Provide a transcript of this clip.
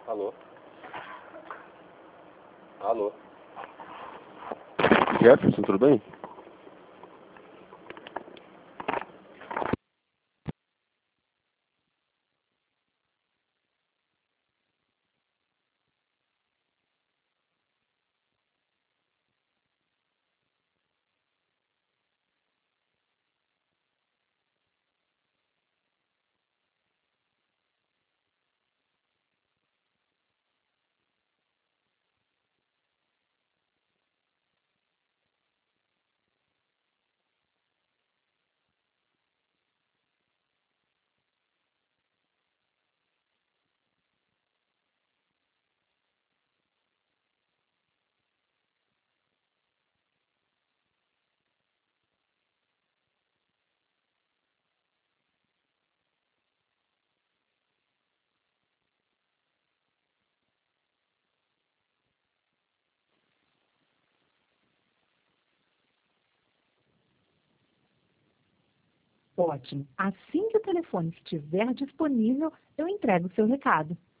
Alô? Alô? Jefferson, tudo bem? Ótimo. Assim que o telefone estiver disponível, eu entrego o seu recado.